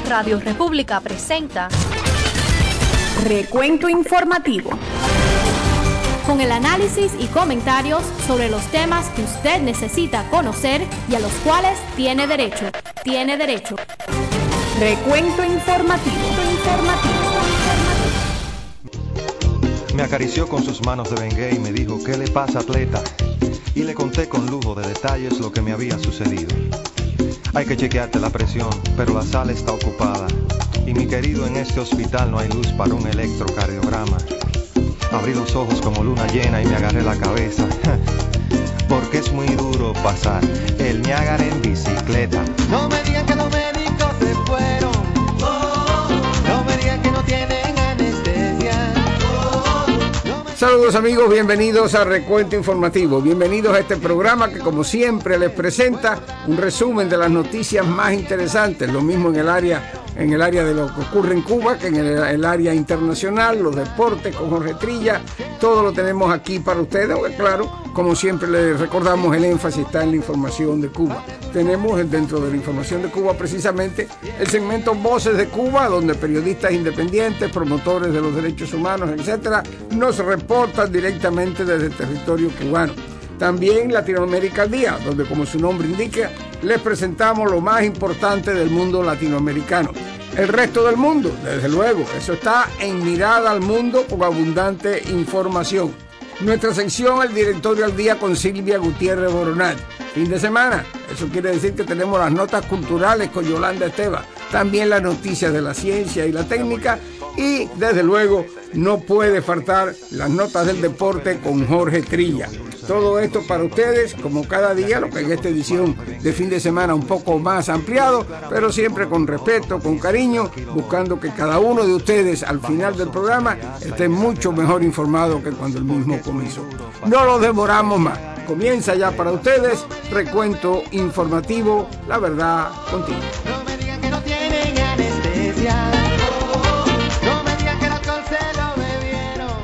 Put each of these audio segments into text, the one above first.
Radio República presenta Recuento Informativo, con el análisis y comentarios sobre los temas que usted necesita conocer y a los cuales tiene derecho. Recuento Informativo. Me acarició con sus manos de bengué y me dijo: ¿qué le pasa, atleta? Y le conté con lujo de detalles lo que me había sucedido. Hay que chequearte la presión, pero la sala está ocupada. Y mi querido, en este hospital no hay luz para un electrocardiograma. Abrí los ojos como luna llena y me agarré la cabeza. Porque es muy duro pasar el Niágara en bicicleta. No me digan que los médicos se fueron. No me digan que no tienen anestesia. Saludos amigos, bienvenidos a Recuento Informativo. Bienvenidos a este programa que, como siempre, les presenta un resumen de las noticias más interesantes. Lo mismo en el área de lo que ocurre en Cuba que en el área internacional, los deportes con Jorge Trilla. Todo lo tenemos aquí para ustedes, aunque claro, como siempre les recordamos, el énfasis está en la información de Cuba. Tenemos dentro de la información de Cuba precisamente el segmento Voces de Cuba, donde periodistas independientes, promotores de los derechos humanos, etcétera, nos reportan directamente desde el territorio cubano. También Latinoamérica al Día, donde, como su nombre indica, les presentamos lo más importante del mundo latinoamericano. El resto del mundo, desde luego, eso está en Mirada al Mundo con abundante información. Nuestra sección, el Directorio al Día con Silvia Gutiérrez Boronat. Fin de semana, eso quiere decir que tenemos las notas culturales con Yolanda Esteva, también las noticias de la ciencia y la técnica y, desde luego, no puede faltar las notas del deporte con Jorge Trilla. Todo esto para ustedes, como cada día, lo que en esta edición de fin de semana un poco más ampliado, pero siempre con respeto, con cariño, buscando que cada uno de ustedes al final del programa esté mucho mejor informado que cuando el mismo comenzó. No lo demoramos más. Comienza ya para ustedes Recuento Informativo, la verdad contigo. No me digan que no tienen anestesia. No me digan que el alcohol se lo bebieron.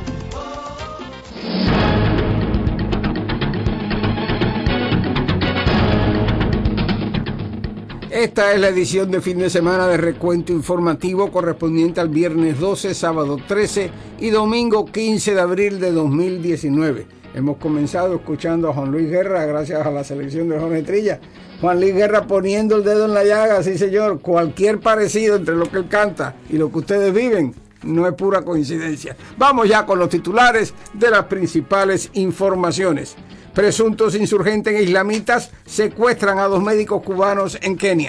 Esta es la edición de fin de semana de Recuento Informativo correspondiente al viernes 12, sábado 13 y domingo 15 de abril de 2019. Hemos comenzado escuchando a Juan Luis Guerra, gracias a la selección de Jorge Trilla. Juan Luis Guerra poniendo el dedo en la llaga, sí señor. Cualquier parecido entre lo que él canta y lo que ustedes viven no es pura coincidencia. Vamos ya con los titulares de las principales informaciones. Presuntos insurgentes islamitas secuestran a 2 médicos cubanos en Kenia.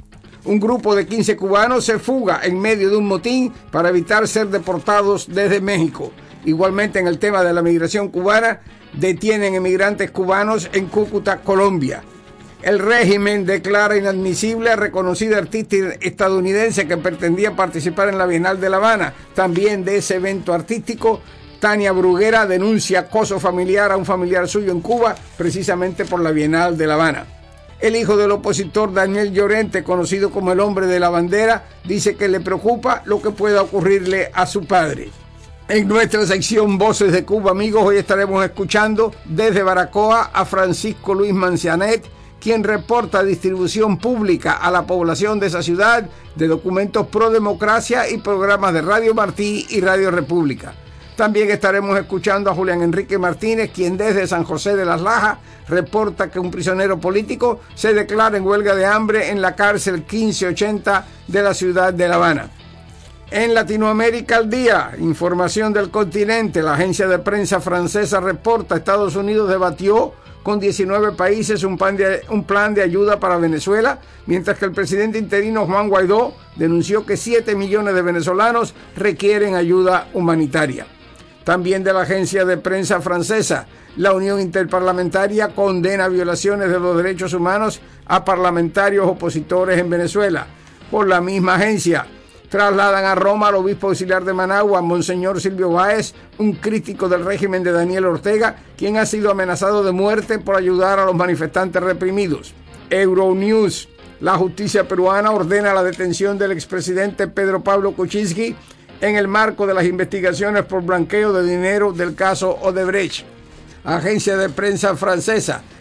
Un grupo de 15 cubanos se fuga en medio de un motín para evitar ser deportados desde México. Igualmente, en el tema de la migración cubana, detienen emigrantes cubanos en Cúcuta, Colombia. El régimen declara inadmisible a reconocida artista estadounidense que pretendía participar en la Bienal de La Habana. También de ese evento artístico, Tania Bruguera denuncia acoso familiar a un familiar suyo en Cuba, precisamente por la Bienal de La Habana. El hijo del opositor Daniel Llorente, conocido como el hombre de la bandera, dice que le preocupa lo que pueda ocurrirle a su padre. En nuestra sección Voces de Cuba, amigos, hoy estaremos escuchando desde Baracoa a Francisco Luis Mancianet, quien reporta distribución pública a la población de esa ciudad de documentos pro democracia y programas de Radio Martí y Radio República. También estaremos escuchando a Julián Enrique Martínez, quien desde San José de las Lajas reporta que un prisionero político se declara en huelga de hambre en la cárcel 1580 de la ciudad de La Habana. En Latinoamérica al Día, información del continente, la agencia de prensa francesa reporta: Estados Unidos debatió con 19 países un plan de ayuda para Venezuela, mientras que el presidente interino Juan Guaidó denunció que 7 millones de venezolanos requieren ayuda humanitaria. También de la agencia de prensa francesa, la Unión Interparlamentaria condena violaciones de los derechos humanos a parlamentarios opositores en Venezuela. Por la misma agencia, trasladan a Roma al obispo auxiliar de Managua, Monseñor Silvio Báez, un crítico del régimen de Daniel Ortega, quien ha sido amenazado de muerte por ayudar a los manifestantes reprimidos. Euronews: la justicia peruana ordena la detención del expresidente Pedro Pablo Kuczynski en el marco de las investigaciones por blanqueo de dinero del caso Odebrecht. Agencia de prensa francesa: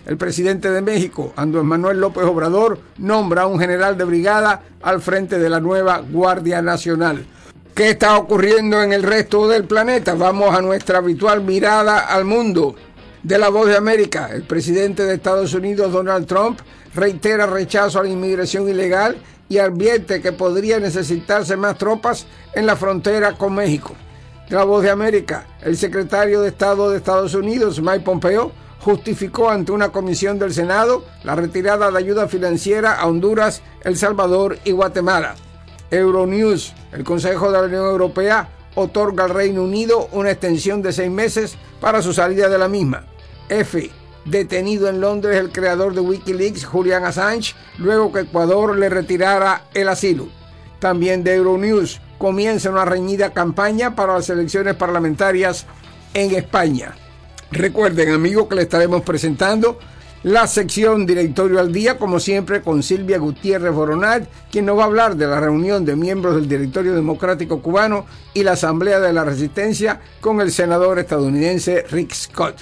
El presidente de México, Andrés Manuel López Obrador, nombra a un general de brigada al frente de la nueva Guardia Nacional. ¿Qué está ocurriendo en el resto del planeta? Vamos a nuestra habitual mirada al mundo. De La Voz de América, el presidente de Estados Unidos, Donald Trump, reitera rechazo a la inmigración ilegal y advierte que podría necesitarse más tropas en la frontera con México. De La Voz de América, el secretario de Estado de Estados Unidos, Mike Pompeo, justificó ante una comisión del Senado la retirada de ayuda financiera a Honduras, El Salvador y Guatemala. Euronews, el Consejo de la Unión Europea otorga al Reino Unido una extensión de 6 meses para su salida de la misma. F. Detenido en Londres el creador de Wikileaks, Julian Assange, luego que Ecuador le retirara el asilo. También de Euronews, comienza una reñida campaña para las elecciones parlamentarias en España. Recuerden, amigos, que le estaremos presentando la sección Directorio al Día, como siempre, con Silvia Gutiérrez Boronat, quien nos va a hablar de la reunión de miembros del Directorio Democrático Cubano y la Asamblea de la Resistencia con el senador estadounidense Rick Scott.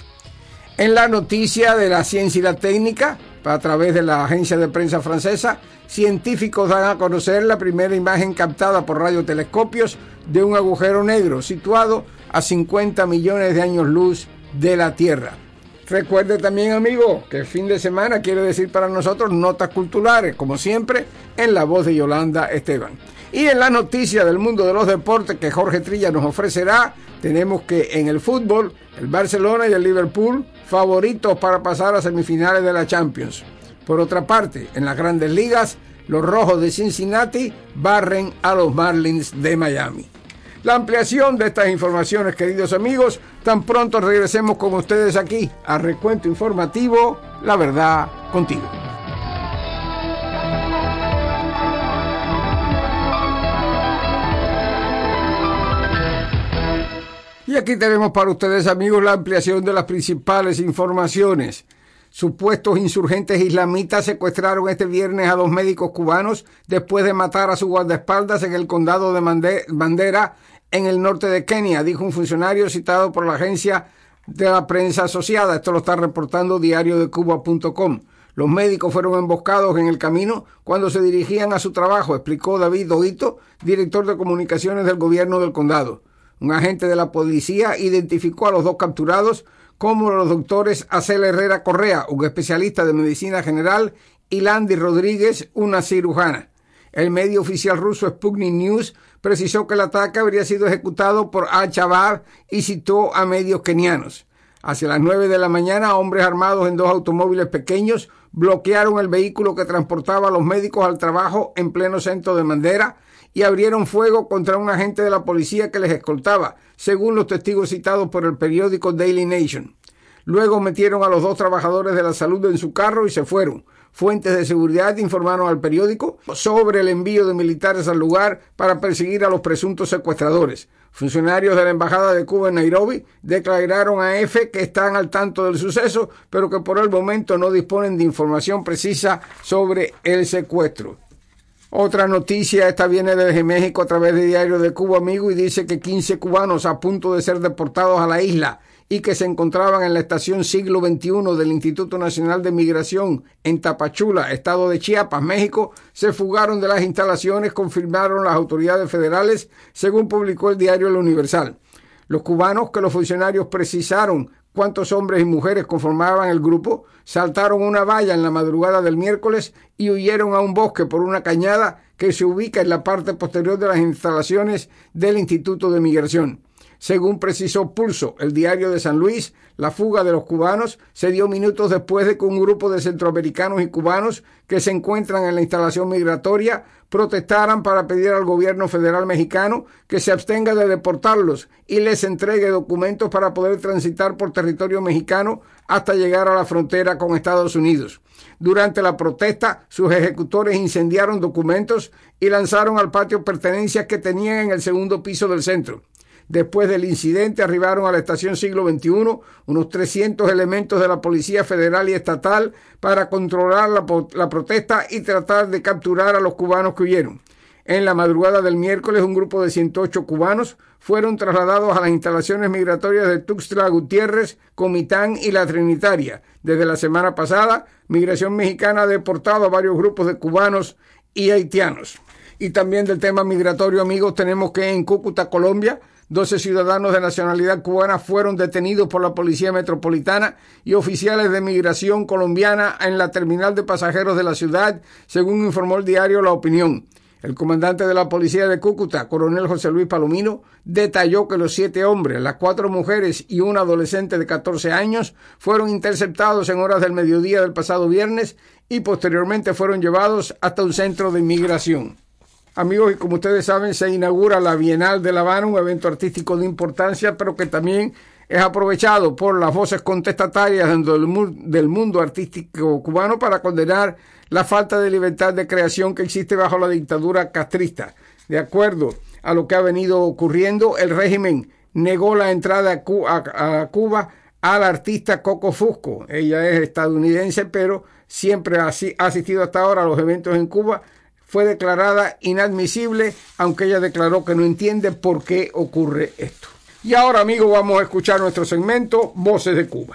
En la noticia de la ciencia y la técnica, a través de la agencia de prensa francesa, científicos dan a conocer la primera imagen captada por radiotelescopios de un agujero negro situado a 50 millones de años luz de la Tierra. Recuerde también, amigo, que el fin de semana quiere decir para nosotros notas culturales, como siempre, en la voz de Yolanda Esteban. Y en la noticia del mundo de los deportes que Jorge Trilla nos ofrecerá, tenemos que en el fútbol, el Barcelona y el Liverpool, favoritos para pasar a semifinales de la Champions. Por otra parte, en las grandes ligas, los Rojos de Cincinnati barren a los Marlins de Miami. La ampliación de estas informaciones, queridos amigos, tan pronto regresemos con ustedes aquí a Recuento Informativo, La Verdad Contigo. Y aquí tenemos para ustedes, amigos, la ampliación de las principales informaciones. Supuestos insurgentes islamitas secuestraron este viernes a 2 médicos cubanos después de matar a su guardaespaldas en el condado de Bandera, en el norte de Kenia, dijo un funcionario citado por la agencia de la prensa asociada. Esto lo está reportando diariodecuba.com. Los médicos fueron emboscados en el camino cuando se dirigían a su trabajo, explicó David Oito, director de comunicaciones del gobierno del condado. Un agente de la policía identificó a los 2 capturados como los doctores Acel Herrera Correa, un especialista de medicina general, y Landy Rodríguez, una cirujana. El medio oficial ruso Sputnik News precisó que el ataque habría sido ejecutado por Al-Shabaab y citó a medios kenianos. Hacia las 9 de la mañana, hombres armados en 2 automóviles pequeños bloquearon el vehículo que transportaba a los médicos al trabajo en pleno centro de Mandera y abrieron fuego contra un agente de la policía que les escoltaba, según los testigos citados por el periódico Daily Nation. Luego metieron a los 2 trabajadores de la salud en su carro y se fueron. Fuentes de seguridad informaron al periódico sobre el envío de militares al lugar para perseguir a los presuntos secuestradores. Funcionarios de la Embajada de Cuba en Nairobi declararon a EFE que están al tanto del suceso, pero que por el momento no disponen de información precisa sobre el secuestro. Otra noticia, esta viene desde México a través de Diario de Cuba, amigo, y dice que 15 cubanos a punto de ser deportados a la isla y que se encontraban en la estación Siglo XXI del Instituto Nacional de Migración en Tapachula, estado de Chiapas, México, se fugaron de las instalaciones, confirmaron las autoridades federales, según publicó el diario El Universal. Los cubanos, que los funcionarios precisaron cuántos hombres y mujeres conformaban el grupo, saltaron una valla en la madrugada del miércoles y huyeron a un bosque por una cañada que se ubica en la parte posterior de las instalaciones del Instituto de Migración. Según precisó Pulso, el diario de San Luis, la fuga de los cubanos se dio minutos después de que un grupo de centroamericanos y cubanos que se encuentran en la instalación migratoria protestaran para pedir al gobierno federal mexicano que se abstenga de deportarlos y les entregue documentos para poder transitar por territorio mexicano hasta llegar a la frontera con Estados Unidos. Durante la protesta, sus ejecutores incendiaron documentos y lanzaron al patio pertenencias que tenían en el segundo piso del centro. Después del incidente arribaron a la estación Siglo XXI unos 300 elementos de la Policía Federal y Estatal para controlar la protesta y tratar de capturar a los cubanos que huyeron. En la madrugada del miércoles, un grupo de 108 cubanos fueron trasladados a las instalaciones migratorias de Tuxtla Gutiérrez, Comitán y La Trinitaria. Desde la semana pasada, Migración Mexicana ha deportado a varios grupos de cubanos y haitianos. Y también del tema migratorio, amigos, tenemos que en Cúcuta, Colombia, 12 ciudadanos de nacionalidad cubana fueron detenidos por la Policía Metropolitana y oficiales de migración colombiana en la terminal de pasajeros de la ciudad, según informó el diario La Opinión. El comandante de la policía de Cúcuta, coronel José Luis Palomino, detalló que los 7 hombres, las 4 mujeres y un adolescente de 14 años fueron interceptados en horas del mediodía del pasado viernes y posteriormente fueron llevados hasta un centro de inmigración. Amigos, y como ustedes saben, se inaugura la Bienal de La Habana, un evento artístico de importancia, pero que también es aprovechado por las voces contestatarias dentro del mundo artístico cubano para condenar la falta de libertad de creación que existe bajo la dictadura castrista. De acuerdo a lo que ha venido ocurriendo, el régimen negó la entrada a Cuba al artista Coco Fusco. Ella es estadounidense, pero siempre ha asistido hasta ahora a los eventos en Cuba. Fue declarada inadmisible, aunque ella declaró que no entiende por qué ocurre esto. Y ahora, amigos, vamos a escuchar nuestro segmento Voces de Cuba.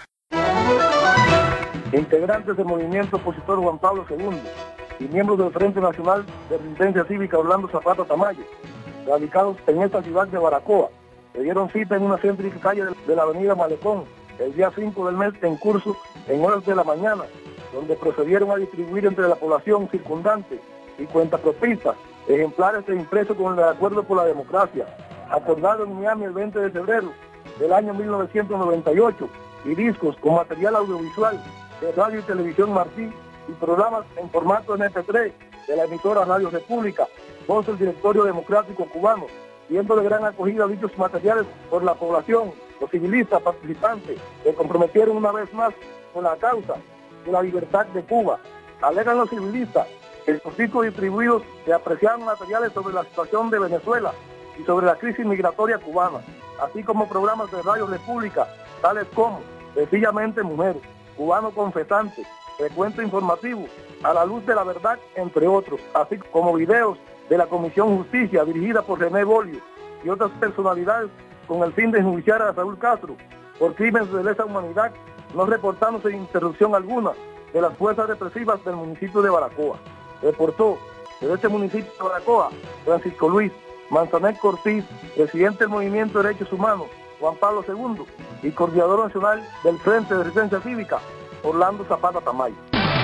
Integrantes del movimiento opositor Juan Pablo II y miembros del Frente Nacional de Resistencia Cívica Orlando Zapata Tamayo, radicados en esta ciudad de Baracoa, se dieron cita en una céntrica calle de la avenida Malecón el día 5 del mes en curso en horas de la mañana, donde procedieron a distribuir entre la población circundante y cuentapropistas ejemplares de impresos con el Acuerdo por la Democracia, acordado en Miami el 20 de febrero del año 1998, y discos con material audiovisual de Radio y Televisión Martí y programas en formato MP3 de la emisora Radio República, voz del Directorio Democrático Cubano, siendo de gran acogida dichos materiales por la población, los civilistas participantes, que comprometieron una vez más con la causa de la libertad de Cuba. Alegan los civilistas que los discos distribuidos se apreciaron materiales sobre la situación de Venezuela y sobre la crisis migratoria cubana, así como programas de Radio República, tales como Sencillamente Mujeres, Cubano Confesante, Recuento Informativo, A la Luz de la Verdad, entre otros, así como videos de la Comisión Justicia dirigida por René Bolio y otras personalidades con el fin de enjuiciar a Saúl Castro por crímenes de lesa humanidad, no reportándose interrupción alguna de las fuerzas represivas del municipio de Baracoa. Reportó desde este municipio de Baracoa Francisco Luis Manzanet Cortiz, presidente del Movimiento de Derechos Humanos Juan Pablo II y coordinador nacional del Frente de Resistencia Cívica Orlando Zapata Tamayo.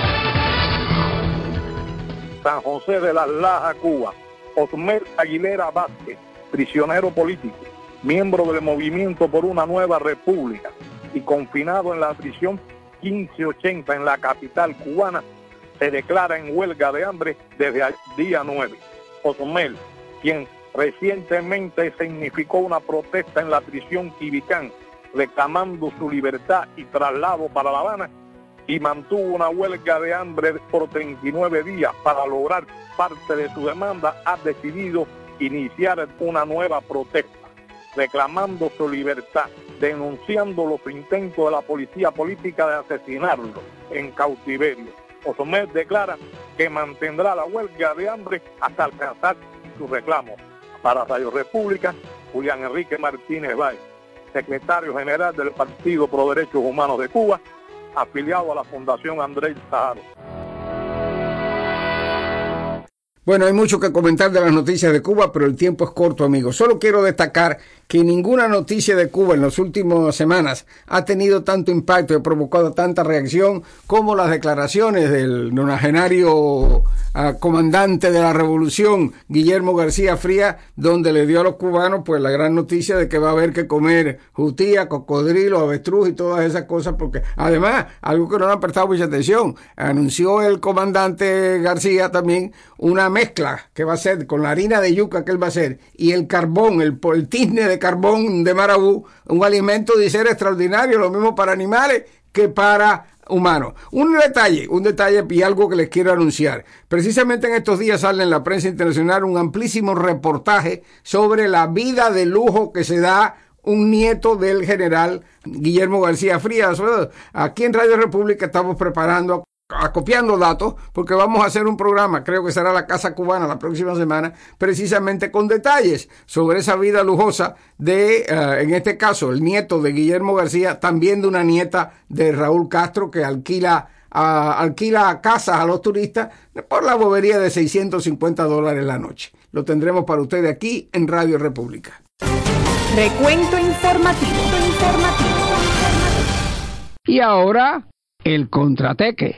San José de las Lajas, Cuba. Osmer Aguilera Vázquez, prisionero político, miembro del Movimiento por una Nueva República y confinado en la prisión 1580 en la capital cubana, se declara en huelga de hambre desde el día 9. Osmer, quien recientemente significó una protesta en la prisión Quibicán, reclamando su libertad y traslado para La Habana, y mantuvo una huelga de hambre por 39 días para lograr parte de su demanda, ha decidido iniciar una nueva protesta, reclamando su libertad, denunciando los intentos de la policía política de asesinarlo en cautiverio. Osmer declara que mantendrá la huelga de hambre hasta alcanzar sus reclamos. Para Radio República, Julián Enrique Martínez Báez, secretario general del Partido Pro Derechos Humanos de Cuba, afiliado a la Fundación Andrés Saharo. Bueno, hay mucho que comentar de las noticias de Cuba, pero el tiempo es corto, amigos. Solo quiero destacar que ninguna noticia de Cuba en las últimas semanas ha tenido tanto impacto y ha provocado tanta reacción como las declaraciones del nonagenario comandante de la revolución, Guillermo García Frías, donde le dio a los cubanos pues la gran noticia de que va a haber que comer jutía, cocodrilo, avestruz y todas esas cosas, porque además, algo que no le han prestado mucha atención, anunció el comandante García también una mezcla que va a ser con la harina de yuca que él va a hacer y el carbón, el tizne de carbón de Marabú, un alimento de ser extraordinario, lo mismo para animales que para humanos. Un detalle y algo que les quiero anunciar. Precisamente en estos días sale en la prensa internacional un amplísimo reportaje sobre la vida de lujo que se da un nieto del general Guillermo García Frías. Aquí en Radio República estamos preparando acopiando datos, porque vamos a hacer un programa, creo que será la Casa Cubana la próxima semana, precisamente con detalles sobre esa vida lujosa de, en este caso, el nieto de Guillermo García, también de una nieta de Raúl Castro, que alquila casas a los turistas por la bobería de $650 la noche. Lo tendremos para ustedes aquí en Radio República. Recuento informativo. Y ahora, el contrateque.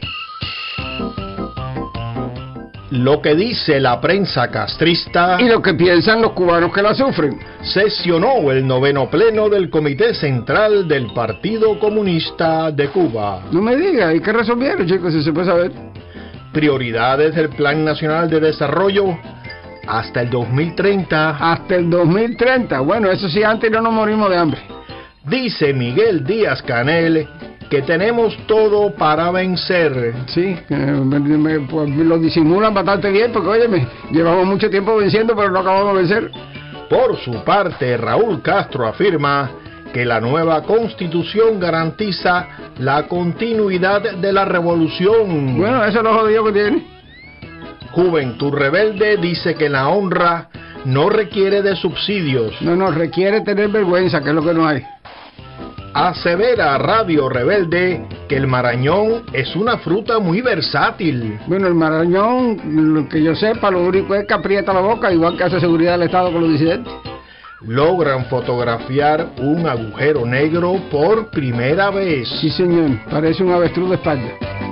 Lo que dice la prensa castrista Y lo que piensan los cubanos que la sufren. sesionó el 9º pleno del Comité Central del Partido Comunista de Cuba. No me diga, ¿y qué resolvieron, chicos? Si se puede saber. Prioridades del Plan Nacional de Desarrollo hasta el 2030. Hasta el 2030. Bueno, eso sí, antes no nos morimos de hambre. Dice Miguel Díaz-Canel que tenemos todo para vencer. Sí, pues lo disimulan bastante bien, porque óyeme, llevamos mucho tiempo venciendo, pero no acabamos de vencer. Por su parte, Raúl Castro afirma que la nueva Constitución garantiza la continuidad de la revolución. Bueno, eso es lo jodido que tiene. Juventud Rebelde dice que la honra no requiere de subsidios. No, requiere tener vergüenza, que es lo que no hay. Asevera Radio Rebelde que el marañón es una fruta muy versátil. Bueno, el marañón, lo que yo sepa, lo único es que aprieta la boca, igual que hace seguridad del Estado con los disidentes. Logran fotografiar un agujero negro por primera vez. Sí, señor, parece un avestruz de espalda.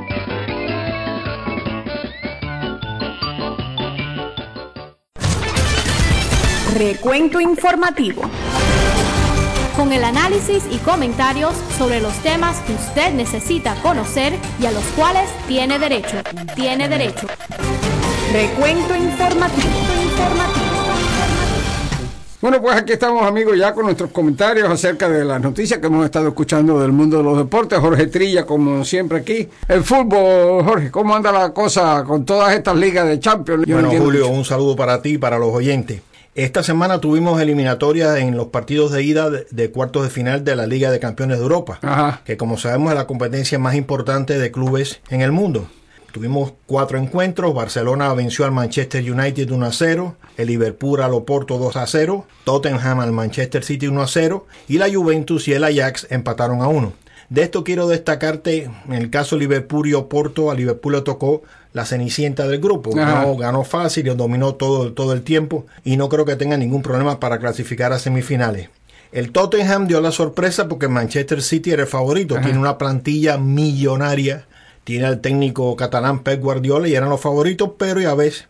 Recuento informativo. Con el análisis y comentarios sobre los temas que usted necesita conocer y a los cuales tiene derecho. Recuento informativo. Bueno, pues aquí estamos, amigos, ya con nuestros comentarios acerca de las noticias que hemos estado escuchando del mundo de los deportes. Jorge Trilla, como siempre aquí. El fútbol, Jorge, ¿cómo anda la cosa con todas estas ligas de Champions? Bueno, Julio, un saludo para ti y para los oyentes. Esta semana tuvimos eliminatorias en los partidos de ida de cuartos de final de la Liga de Campeones de Europa, Ajá. que como sabemos es la competencia más importante de clubes en el mundo. Tuvimos 4 encuentros. Barcelona venció al Manchester United 1-0, el Liverpool al Oporto 2-0, Tottenham al Manchester City 1-0 y la Juventus y el Ajax empataron a 1. De esto quiero destacarte, en el caso Liverpool y Oporto, a Liverpool le tocó la cenicienta del grupo. Ganó fácil y dominó todo el tiempo y no creo que tenga ningún problema para clasificar a semifinales. El Tottenham dio la sorpresa porque Manchester City era el favorito. Ajá. Tiene una plantilla millonaria, tiene al técnico catalán Pep Guardiola y eran los favoritos, pero a veces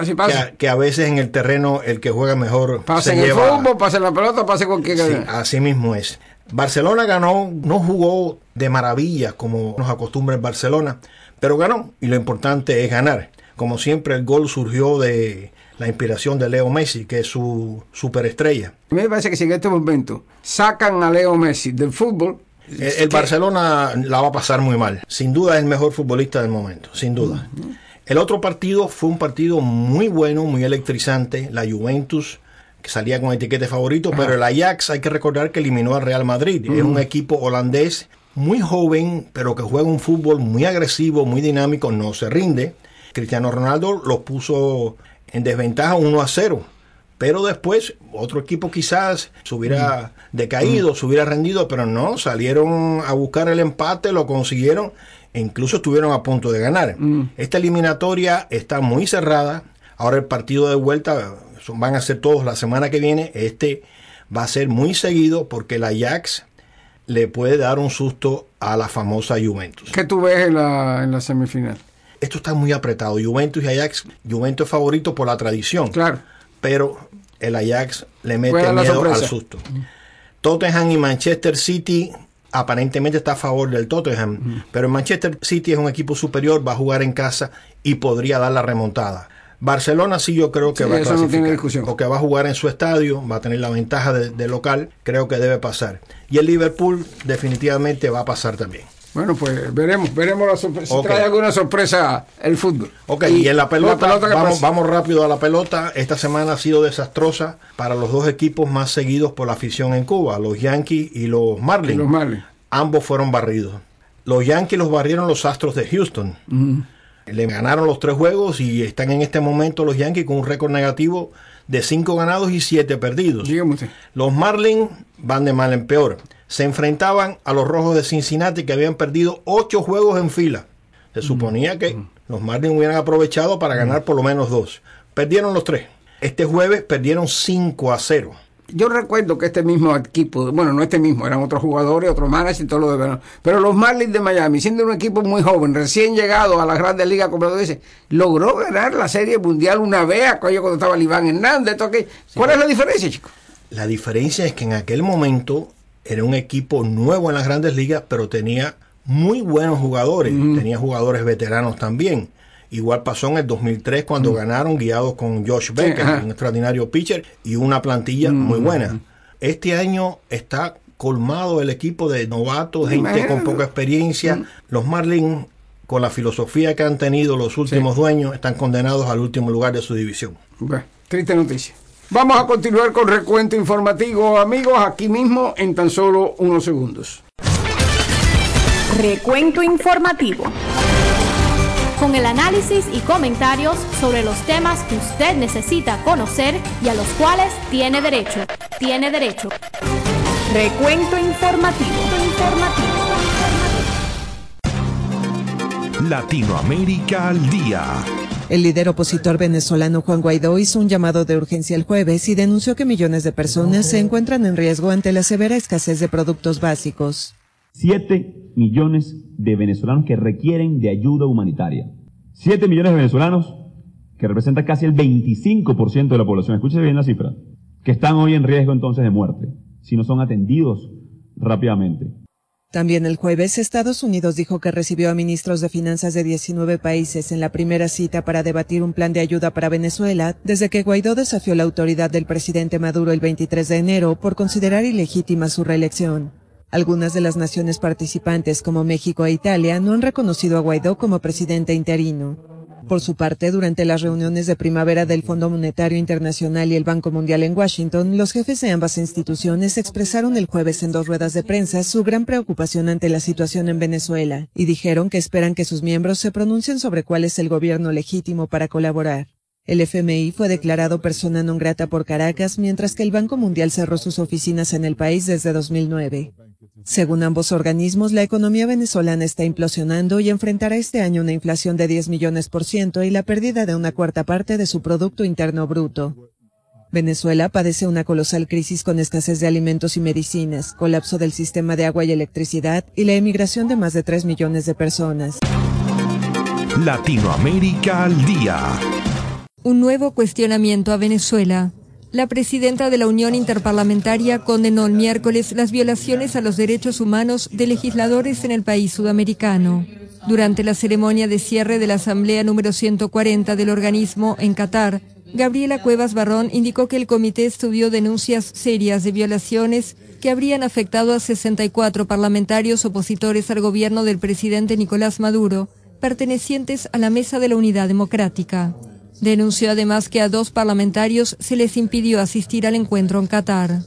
que a veces en el terreno el que juega mejor pase en el fútbol, pase en la pelota, pase cualquier cosa. Sí, así mismo es. Barcelona ganó, no jugó de maravilla como nos acostumbra en Barcelona, pero ganó y lo importante es ganar. Como siempre, el gol surgió de la inspiración de Leo Messi, que es su superestrella. A mí me parece que si en este momento sacan a Leo Messi del fútbol, el Barcelona la va a pasar muy mal. Sin duda es el mejor futbolista del momento, sin duda. El otro partido fue un partido muy bueno, muy electrizante. La Juventus, que salía con etiqueta de favorito, pero el Ajax, hay que recordar que eliminó al Real Madrid. Es un equipo holandés muy joven, pero que juega un fútbol muy agresivo, muy dinámico, no se rinde. Cristiano Ronaldo los puso en desventaja 1-0. Pero después otro equipo quizás se hubiera decaído, se hubiera rendido, pero no, salieron a buscar el empate, lo consiguieron e incluso estuvieron a punto de ganar. Esta eliminatoria está muy cerrada. Ahora el partido de vuelta van a ser todos la semana que viene. Este va a ser muy seguido porque el Ajax le puede dar un susto a la famosa Juventus. ¿Qué tú ves en la semifinal? Esto está muy apretado. Juventus y Ajax. Juventus es favorito por la tradición. Claro. Pero el Ajax le mete miedo al susto. Tottenham y Manchester City aparentemente está a favor del Tottenham, pero el Manchester City es un equipo superior, va a jugar en casa y podría dar la remontada. Barcelona sí yo creo que va a clasificar, no tiene discusión, porque va a jugar en su estadio, va a tener la ventaja de local, creo que debe pasar. Y el Liverpool definitivamente va a pasar también. Bueno, pues veremos la sorpresa, si trae alguna sorpresa el fútbol. Ok, y en la pelota vamos rápido a la pelota. Esta semana ha sido desastrosa para los dos equipos más seguidos por la afición en Cuba, los Yankees y los Marlins. Ambos fueron barridos. Los Yankees los barrieron los Astros de Houston. Le ganaron los 3 juegos y están en este momento los Yankees con un récord negativo de 5 ganados y 7 perdidos. Los Marlins van de mal en peor. Se enfrentaban a los Rojos de Cincinnati, que habían perdido 8 juegos en fila. Se suponía que los Marlins hubieran aprovechado para ganar por lo menos 2. Perdieron los 3. Este jueves perdieron 5-0. Yo recuerdo que este mismo equipo, bueno, no este mismo, eran otros jugadores, otros managers y todo lo demás, pero los Marlins de Miami, siendo un equipo muy joven, recién llegado a las grandes ligas, como lo dice, logró ganar la Serie Mundial una vez, cuando estaba el Iván Hernández. ¿Cuál es la diferencia, chicos? La diferencia es que en aquel momento era un equipo nuevo en las grandes ligas, pero tenía muy buenos jugadores, tenía jugadores veteranos también. Igual pasó en el 2003 cuando ganaron, guiados con Josh Becker, un extraordinario pitcher y una plantilla muy buena. Este año está colmado el equipo de novatos, gente con poca experiencia. Los Marlins, con la filosofía que han tenido los últimos dueños, están condenados al último lugar de su división. Bueno, triste noticia. Vamos a continuar con recuento informativo, amigos, aquí mismo en tan solo unos segundos. Recuento informativo. Con el análisis y comentarios sobre los temas que usted necesita conocer y a los cuales tiene derecho. Recuento informativo. Latinoamérica al día. El líder opositor venezolano Juan Guaidó hizo un llamado de urgencia el jueves y denunció que millones de personas se encuentran en riesgo ante la severa escasez de productos básicos. 7 millones de venezolanos que requieren de ayuda humanitaria. 7 millones de venezolanos, que representa casi el 25% de la población, escúchese bien la cifra, que están hoy en riesgo entonces de muerte, si no son atendidos rápidamente. También el jueves, Estados Unidos dijo que recibió a ministros de finanzas de 19 países en la primera cita para debatir un plan de ayuda para Venezuela, desde que Guaidó desafió la autoridad del presidente Maduro el 23 de enero por considerar ilegítima su reelección. Algunas de las naciones participantes, como México e Italia, no han reconocido a Guaidó como presidente interino. Por su parte, durante las reuniones de primavera del Fondo Monetario Internacional y el Banco Mundial en Washington, los jefes de ambas instituciones expresaron el jueves en 2 ruedas de prensa su gran preocupación ante la situación en Venezuela, y dijeron que esperan que sus miembros se pronuncien sobre cuál es el gobierno legítimo para colaborar. El FMI fue declarado persona non grata por Caracas, mientras que el Banco Mundial cerró sus oficinas en el país desde 2009. Según ambos organismos, la economía venezolana está implosionando y enfrentará este año una inflación de 10 millones% y la pérdida de 1/4 parte de su Producto Interno Bruto. Venezuela padece una colosal crisis con escasez de alimentos y medicinas, colapso del sistema de agua y electricidad y la emigración de más de 3 millones de personas. Latinoamérica al día. Un nuevo cuestionamiento a Venezuela. La presidenta de la Unión Interparlamentaria condenó el miércoles las violaciones a los derechos humanos de legisladores en el país sudamericano. Durante la ceremonia de cierre de la Asamblea número 140 del organismo en Qatar, Gabriela Cuevas Barrón indicó que el comité estudió denuncias serias de violaciones que habrían afectado a 64 parlamentarios opositores al gobierno del presidente Nicolás Maduro, pertenecientes a la Mesa de la Unidad Democrática. Denunció además que a 2 parlamentarios se les impidió asistir al encuentro en Qatar.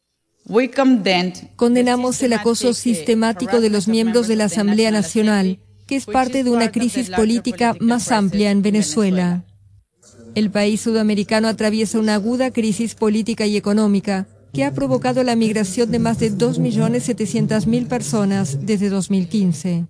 Condenamos el acoso sistemático de los miembros de la Asamblea Nacional, que es parte de una crisis política más amplia en Venezuela. El país sudamericano atraviesa una aguda crisis política y económica que ha provocado la migración de más de 2.700.000 personas desde 2015.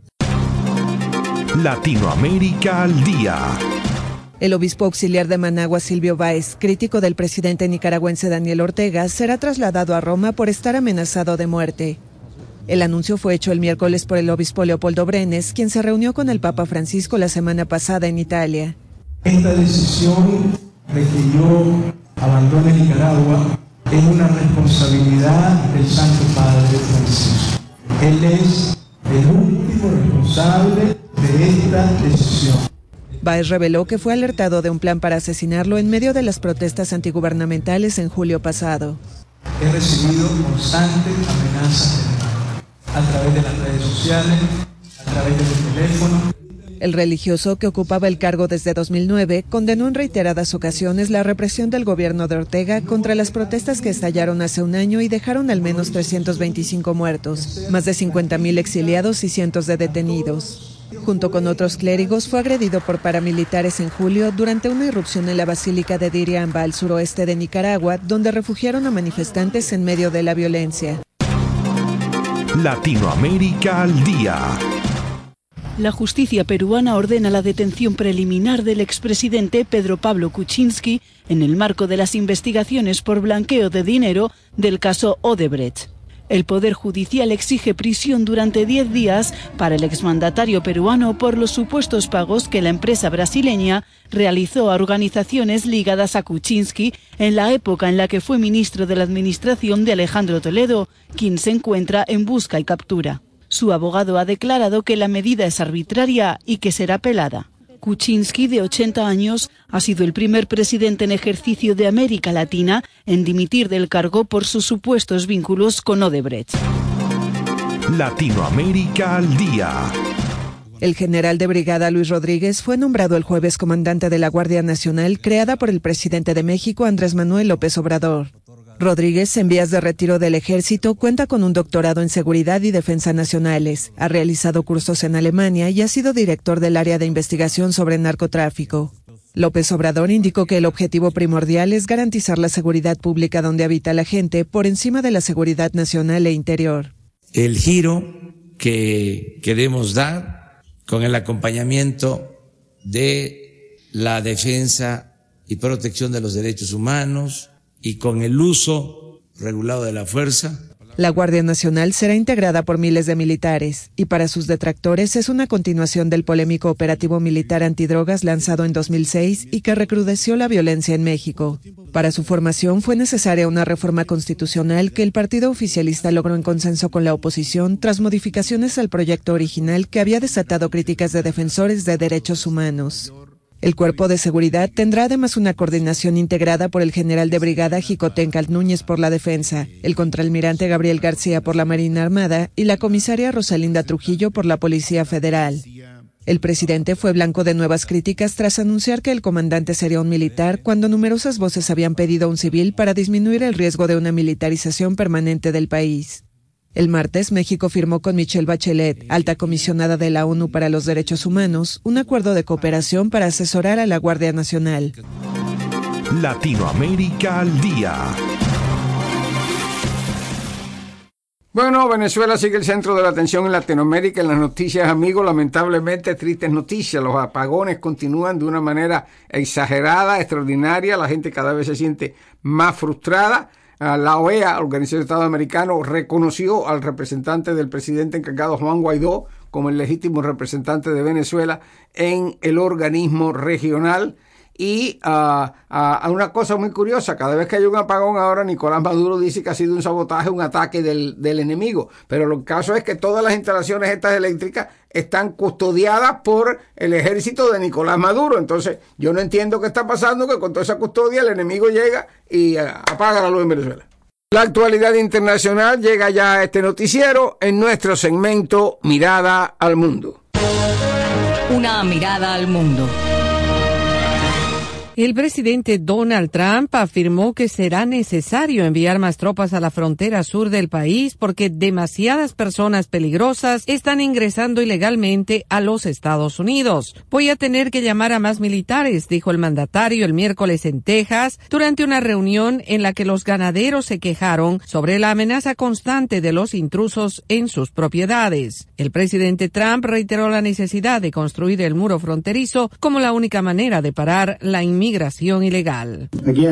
Latinoamérica al día. El obispo auxiliar de Managua, Silvio Báez, crítico del presidente nicaragüense Daniel Ortega, será trasladado a Roma por estar amenazado de muerte. El anuncio fue hecho el miércoles por el obispo Leopoldo Brenes, quien se reunió con el Papa Francisco la semana pasada en Italia. Esta decisión de que yo abandone Nicaragua es una responsabilidad del Santo Padre Francisco. Él es el último responsable de esta decisión. Báez reveló que fue alertado de un plan para asesinarlo en medio de las protestas antigubernamentales en julio pasado. He recibido constantes amenazas de muerte a través de las redes sociales, a través de mi teléfono, El religioso, que ocupaba el cargo desde 2009, condenó en reiteradas ocasiones la represión del gobierno de Ortega contra las protestas que estallaron hace un año y dejaron al menos 325 muertos, más de 50.000 exiliados y cientos de detenidos. Junto con otros clérigos, fue agredido por paramilitares en julio durante una irrupción en la Basílica de Diriamba, al suroeste de Nicaragua, donde refugiaron a manifestantes en medio de la violencia. Latinoamérica al día. La justicia peruana ordena la detención preliminar del expresidente Pedro Pablo Kuczynski en el marco de las investigaciones por blanqueo de dinero del caso Odebrecht. El Poder Judicial exige prisión durante 10 días para el exmandatario peruano por los supuestos pagos que la empresa brasileña realizó a organizaciones ligadas a Kuczynski en la época en la que fue ministro de la administración de Alejandro Toledo, quien se encuentra en busca y captura. Su abogado ha declarado que la medida es arbitraria y que será apelada. Kuczynski, de 80 años, ha sido el primer presidente en ejercicio de América Latina en dimitir del cargo por sus supuestos vínculos con Odebrecht. Latinoamérica al día. El general de brigada Luis Rodríguez fue nombrado el jueves comandante de la Guardia Nacional, creada por el presidente de México, Andrés Manuel López Obrador. Rodríguez, en vías de retiro del ejército, cuenta con un doctorado en Seguridad y Defensa Nacionales, ha realizado cursos en Alemania y ha sido director del área de investigación sobre narcotráfico. López Obrador indicó que el objetivo primordial es garantizar la seguridad pública donde habita la gente por encima de la seguridad nacional e interior. El giro que queremos dar con el acompañamiento de la defensa y protección de los derechos humanos, y con el uso regulado de la fuerza. La Guardia Nacional será integrada por miles de militares y para sus detractores es una continuación del polémico operativo militar antidrogas lanzado en 2006 y que recrudeció la violencia en México. Para su formación fue necesaria una reforma constitucional que el partido oficialista logró en consenso con la oposición tras modificaciones al proyecto original que había desatado críticas de defensores de derechos humanos. El Cuerpo de Seguridad tendrá además una coordinación integrada por el general de brigada Jicotencal Núñez por la Defensa, el contraalmirante Gabriel García por la Marina Armada y la comisaria Rosalinda Trujillo por la Policía Federal. El presidente fue blanco de nuevas críticas tras anunciar que el comandante sería un militar cuando numerosas voces habían pedido a un civil para disminuir el riesgo de una militarización permanente del país. El martes, México firmó con Michelle Bachelet, alta comisionada de la ONU para los Derechos Humanos, un acuerdo de cooperación para asesorar a la Guardia Nacional. Latinoamérica al día. Bueno, Venezuela sigue el centro de la atención en Latinoamérica. En las noticias, amigos, lamentablemente tristes noticias. Los apagones continúan de una manera exagerada, extraordinaria. La gente cada vez se siente más frustrada. La OEA, Organización de Estados Americanos, reconoció al representante del presidente encargado, Juan Guaidó, como el legítimo representante de Venezuela en el organismo regional. Y a una cosa muy curiosa, cada vez que hay un apagón ahora, Nicolás Maduro dice que ha sido un sabotaje, un ataque del enemigo. Pero el caso es que todas las instalaciones estas eléctricas están custodiadas por el ejército de Nicolás Maduro. Entonces, yo no entiendo qué está pasando, que con toda esa custodia el enemigo llega y apaga la luz en Venezuela. La actualidad internacional llega ya a este noticiero en nuestro segmento Mirada al Mundo. Una mirada al mundo. El presidente Donald Trump afirmó que será necesario enviar más tropas a la frontera sur del país porque demasiadas personas peligrosas están ingresando ilegalmente a los Estados Unidos. Voy a tener que llamar a más militares, dijo el mandatario el miércoles en Texas, durante una reunión en la que los ganaderos se quejaron sobre la amenaza constante de los intrusos en sus propiedades. El presidente Trump reiteró la necesidad de construir el muro fronterizo como la única manera de parar la inmigración ilegal.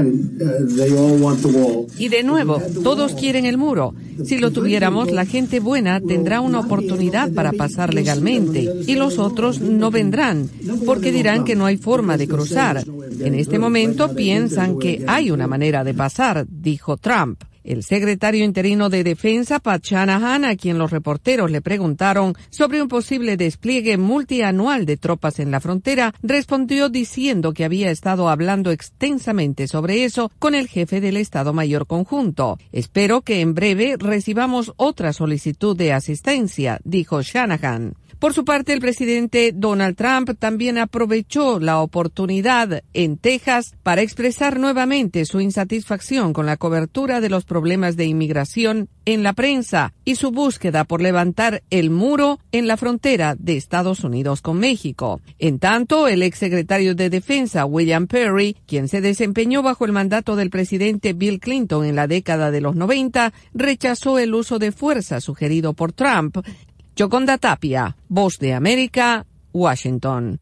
Y de nuevo, todos quieren el muro. Si lo tuviéramos, la gente buena tendrá una oportunidad para pasar legalmente y los otros no vendrán porque dirán que no hay forma de cruzar. En este momento piensan que hay una manera de pasar, dijo Trump. El secretario interino de Defensa, Pat Shanahan, a quien los reporteros le preguntaron sobre un posible despliegue multianual de tropas en la frontera, respondió diciendo que había estado hablando extensamente sobre eso con el jefe del Estado Mayor Conjunto. Espero que en breve recibamos otra solicitud de asistencia, dijo Shanahan. Por su parte, el presidente Donald Trump también aprovechó la oportunidad en Texas para expresar nuevamente su insatisfacción con la cobertura de los problemas de inmigración en la prensa y su búsqueda por levantar el muro en la frontera de Estados Unidos con México. En tanto, el exsecretario de Defensa, William Perry, quien se desempeñó bajo el mandato del presidente Bill Clinton en la década de los 90, rechazó el uso de fuerza sugerido por Trump. Yoconda Tapia, Voz de América, Washington.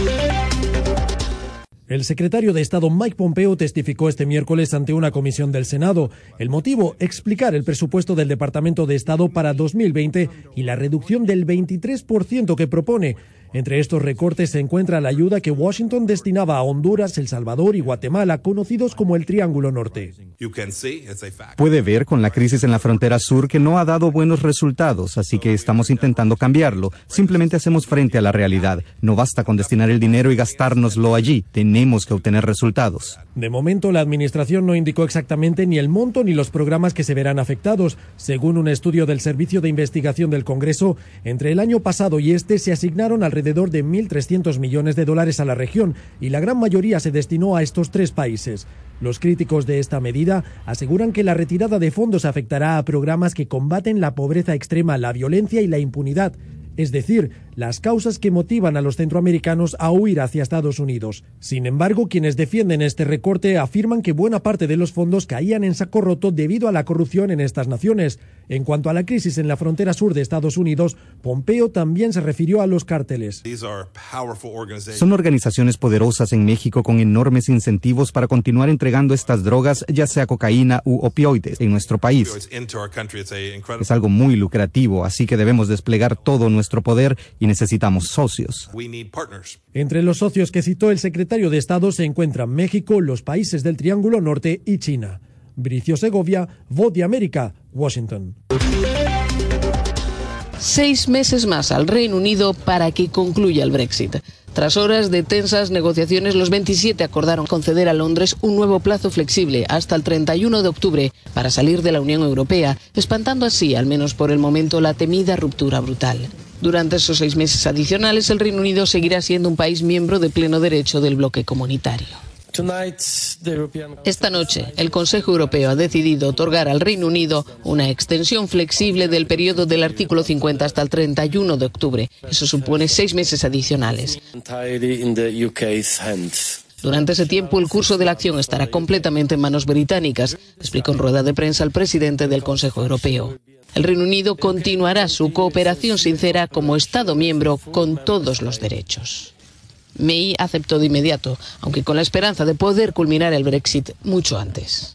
El secretario de Estado Mike Pompeo testificó este miércoles ante una comisión del Senado. El motivo, explicar el presupuesto del Departamento de Estado para 2020 y la reducción del 23% que propone. Entre estos recortes se encuentra la ayuda que Washington destinaba a Honduras, El Salvador y Guatemala, conocidos como el Triángulo Norte. Puede ver con la crisis en la frontera sur que no ha dado buenos resultados, así que estamos intentando cambiarlo. Simplemente hacemos frente a la realidad. No basta con destinar el dinero y gastárnoslo allí. Tenemos que obtener resultados. De momento, la administración no indicó exactamente ni el monto ni los programas que se verán afectados. Según un estudio del Servicio de Investigación del Congreso, entre el año pasado y este se asignaron alrededor de $1.300 millones a la región y la gran mayoría se destinó a estos 3 países. Los críticos de esta medida aseguran que la retirada de fondos afectará a programas que combaten la pobreza extrema, la violencia y la impunidad, es decir, las causas que motivan a los centroamericanos a huir hacia Estados Unidos. Sin embargo, quienes defienden este recorte afirman que buena parte de los fondos caían en saco roto debido a la corrupción en estas naciones. En cuanto a la crisis en la frontera sur de Estados Unidos, Pompeo también se refirió a los cárteles. Son organizaciones poderosas en México con enormes incentivos para continuar entregando estas drogas, ya sea cocaína u opioides, en nuestro país. Es algo muy lucrativo, así que debemos desplegar todo nuestro poder y necesitamos socios. Entre los socios que citó el secretario de Estado se encuentran México, los países del Triángulo Norte y China. Bricio Segovia, Voz de América, Washington. 6 meses más al Reino Unido para que concluya el Brexit. Tras horas de tensas negociaciones, los 27 acordaron conceder a Londres un nuevo plazo flexible hasta el 31 de octubre para salir de la Unión Europea, espantando así, al menos por el momento, la temida ruptura brutal. Durante esos 6 meses adicionales, el Reino Unido seguirá siendo un país miembro de pleno derecho del bloque comunitario. Esta noche, el Consejo Europeo ha decidido otorgar al Reino Unido una extensión flexible del periodo del artículo 50 hasta el 31 de octubre. Eso supone 6 meses adicionales. Durante ese tiempo, el curso de la acción estará completamente en manos británicas, explicó en rueda de prensa el presidente del Consejo Europeo. El Reino Unido continuará su cooperación sincera como Estado miembro con todos los derechos. May aceptó de inmediato, aunque con la esperanza de poder culminar el Brexit mucho antes.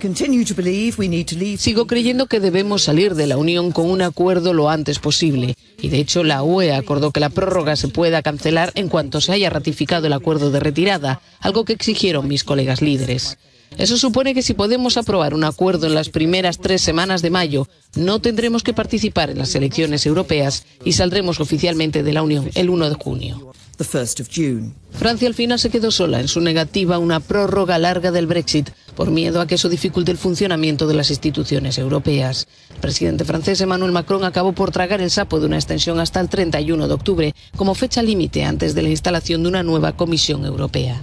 Sigo creyendo que debemos salir de la Unión con un acuerdo lo antes posible, y de hecho la UE acordó que la prórroga se pueda cancelar en cuanto se haya ratificado el acuerdo de retirada, algo que exigieron mis colegas líderes. Eso supone que si podemos aprobar un acuerdo en las primeras 3 semanas de mayo, no tendremos que participar en las elecciones europeas y saldremos oficialmente de la Unión el 1 de junio. Francia al final se quedó sola en su negativa a una prórroga larga del Brexit por miedo a que eso dificulte el funcionamiento de las instituciones europeas. El presidente francés Emmanuel Macron acabó por tragar el sapo de una extensión hasta el 31 de octubre como fecha límite antes de la instalación de una nueva Comisión Europea.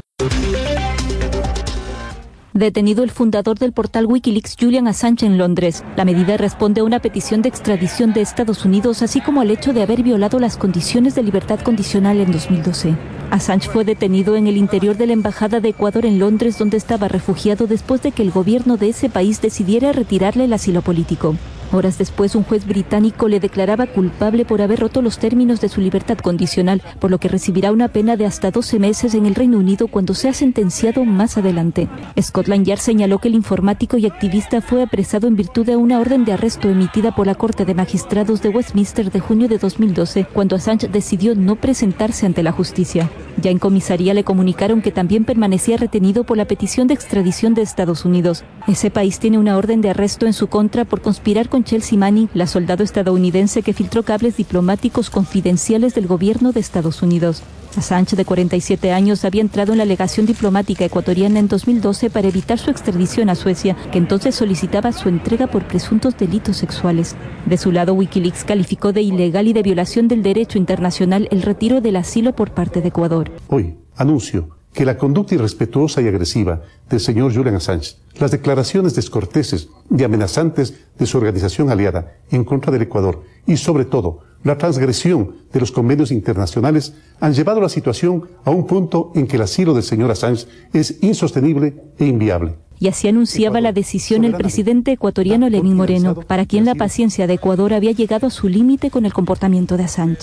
Detenido el fundador del portal Wikileaks, Julian Assange, en Londres. La medida responde a una petición de extradición de Estados Unidos, así como al hecho de haber violado las condiciones de libertad condicional en 2012. Assange fue detenido en el interior de la Embajada de Ecuador en Londres, donde estaba refugiado después de que el gobierno de ese país decidiera retirarle el asilo político. Horas después, un juez británico le declaraba culpable por haber roto los términos de su libertad condicional, por lo que recibirá una pena de hasta 12 meses en el Reino Unido cuando sea sentenciado más adelante. Scotland Yard señaló que el informático y activista fue apresado en virtud de una orden de arresto emitida por la Corte de Magistrados de Westminster de junio de 2012, cuando Assange decidió no presentarse ante la justicia. Ya en comisaría le comunicaron que también permanecía retenido por la petición de extradición de Estados Unidos. Ese país tiene una orden de arresto en su contra por conspirar con Chelsea Manning, la soldado estadounidense que filtró cables diplomáticos confidenciales del gobierno de Estados Unidos. Assange, de 47 años, había entrado en la legación diplomática ecuatoriana en 2012 para evitar su extradición a Suecia, que entonces solicitaba su entrega por presuntos delitos sexuales. De su lado, Wikileaks calificó de ilegal y de violación del derecho internacional el retiro del asilo por parte de Ecuador. Hoy anuncio que la conducta irrespetuosa y agresiva del señor Julian Assange, las declaraciones descorteses y amenazantes de su organización aliada en contra del Ecuador y, sobre todo, la transgresión de los convenios internacionales han llevado la situación a un punto en que el asilo del señor Assange es insostenible e inviable. Y así anunciaba la decisión el presidente ecuatoriano Lenín Moreno, para quien la paciencia de Ecuador había llegado a su límite con el comportamiento de Assange.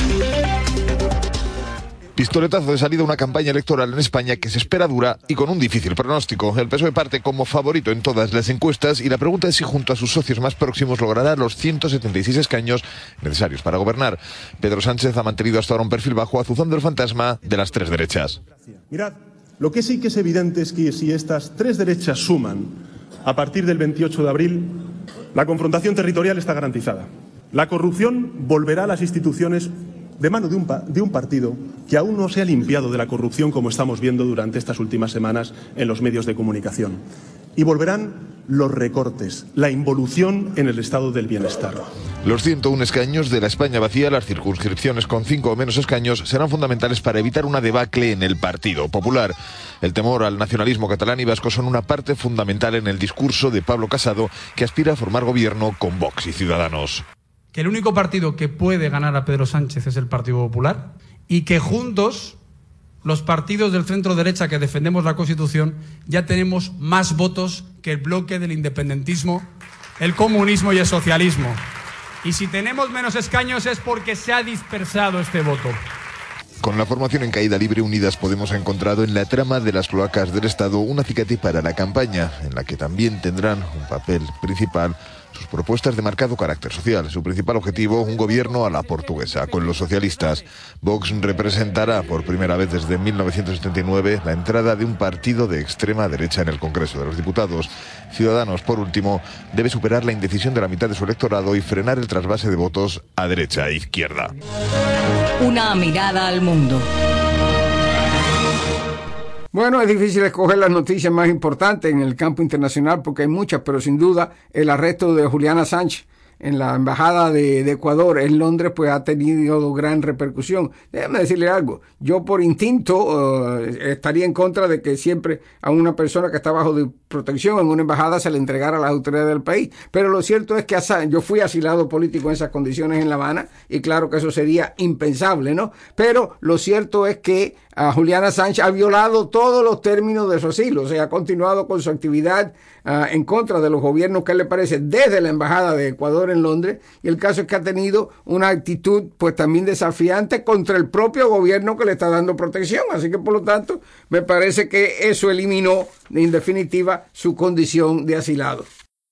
Pistoletazo de salida a una campaña electoral en España que se espera dura y con un difícil pronóstico. El PSOE parte como favorito en todas las encuestas y la pregunta es si junto a sus socios más próximos logrará los 176 escaños necesarios para gobernar. Pedro Sánchez ha mantenido hasta ahora un perfil bajo, azuzando el fantasma de las tres derechas. Mirad, lo que sí que es evidente es que si estas tres derechas suman a partir del 28 de abril, la confrontación territorial está garantizada. La corrupción volverá a las instituciones de mano de un partido que aún no se ha limpiado de la corrupción, como estamos viendo durante estas últimas semanas en los medios de comunicación. Y volverán los recortes, la involución en el estado del bienestar. Los 101 escaños de la España vacía, las circunscripciones con 5 o menos escaños, serán fundamentales para evitar una debacle en el Partido Popular. El temor al nacionalismo catalán y vasco son una parte fundamental en el discurso de Pablo Casado, que aspira a formar gobierno con Vox y Ciudadanos. Que el único partido que puede ganar a Pedro Sánchez es el Partido Popular y que juntos, los partidos del centro derecha que defendemos la Constitución, ya tenemos más votos que el bloque del independentismo, el comunismo y el socialismo. Y si tenemos menos escaños es porque se ha dispersado este voto. Con la formación en caída libre, Unidas Podemos ha encontrado en la trama de las cloacas del Estado un acicate para la campaña, en la que también tendrán un papel principal sus propuestas de marcado carácter social. Su principal objetivo, un gobierno a la portuguesa, con los socialistas. Vox representará por primera vez desde 1979 la entrada de un partido de extrema derecha en el Congreso de los Diputados. Ciudadanos, por último, debe superar la indecisión de la mitad de su electorado y frenar el trasvase de votos a derecha e izquierda. Una mirada al mundo. Bueno, es difícil escoger las noticias más importantes en el campo internacional porque hay muchas, pero sin duda el arresto de Julian Assange en la embajada de Ecuador en Londres pues ha tenido gran repercusión. Déjame decirle algo, yo por instinto estaría en contra de que siempre a una persona que está bajo de protección en una embajada se le entregara a las autoridades del país, pero lo cierto es que yo fui asilado político en esas condiciones en La Habana y claro que eso sería impensable, ¿no? Pero lo cierto es que Julian Assange ha violado todos los términos de su asilo, o sea, ha continuado con su actividad en contra de los gobiernos que le parece desde la embajada de Ecuador en Londres, y el caso es que ha tenido una actitud pues también desafiante contra el propio gobierno que le está dando protección, así que por lo tanto me parece que eso eliminó en definitiva su condición de asilado.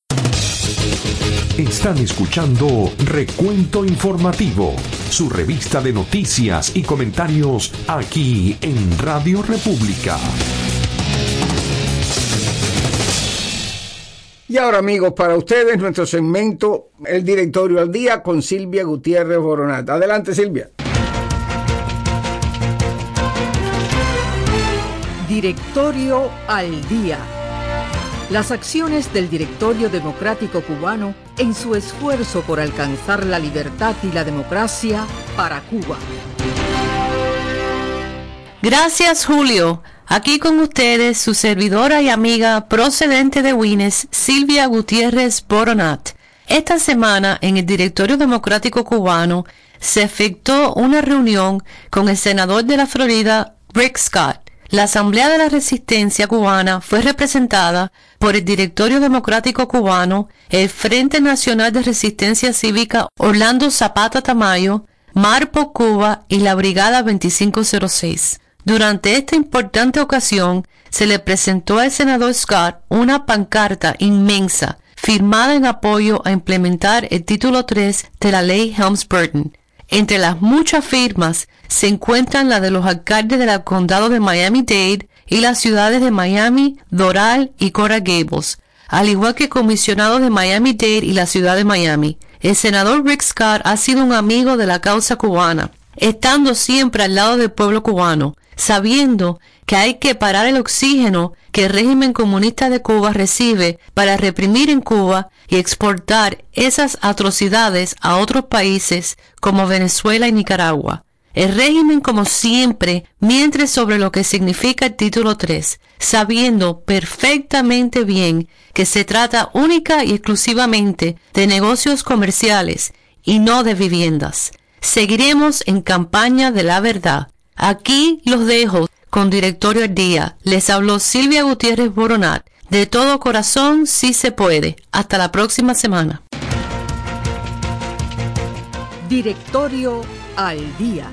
Están escuchando Recuento Informativo, su revista de noticias y comentarios aquí en Radio República. Y ahora, amigos, para ustedes nuestro segmento El Directorio al Día con Silvia Gutiérrez Boronat. Adelante, Silvia. Directorio al Día. Las acciones del Directorio Democrático Cubano en su esfuerzo por alcanzar la libertad y la democracia para Cuba. Gracias, Julio. Aquí con ustedes su servidora y amiga procedente de Wines, Silvia Gutiérrez Boronat. Esta semana en el Directorio Democrático Cubano se efectuó una reunión con el senador de la Florida, Rick Scott. La Asamblea de la Resistencia Cubana fue representada por el Directorio Democrático Cubano, el Frente Nacional de Resistencia Cívica Orlando Zapata Tamayo, Marpo Cuba y la Brigada 2506. Durante esta importante ocasión, se le presentó al senador Scott una pancarta inmensa firmada en apoyo a implementar el título 3 de la ley Helms-Burton. Entre las muchas firmas se encuentran la de los alcaldes del condado de Miami-Dade y las ciudades de Miami, Doral y Coral Gables, al igual que comisionados de Miami-Dade y la ciudad de Miami. El senador Rick Scott ha sido un amigo de la causa cubana. estando siempre al lado del pueblo cubano, sabiendo que hay que parar el oxígeno que el régimen comunista de Cuba recibe para reprimir en Cuba y exportar esas atrocidades a otros países como Venezuela y Nicaragua. El régimen, como siempre, miente sobre lo que significa el título 3, sabiendo perfectamente bien que se trata única y exclusivamente de negocios comerciales y no de viviendas. Seguiremos en campaña de la verdad. Aquí los dejo con Directorio al Día. Les habló Silvia Gutiérrez Boronat. De todo corazón, sí se puede. Hasta la próxima semana. Directorio al Día.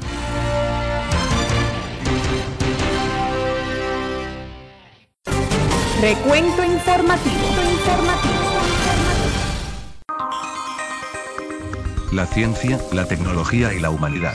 Recuento informativo. La ciencia, la tecnología y la humanidad.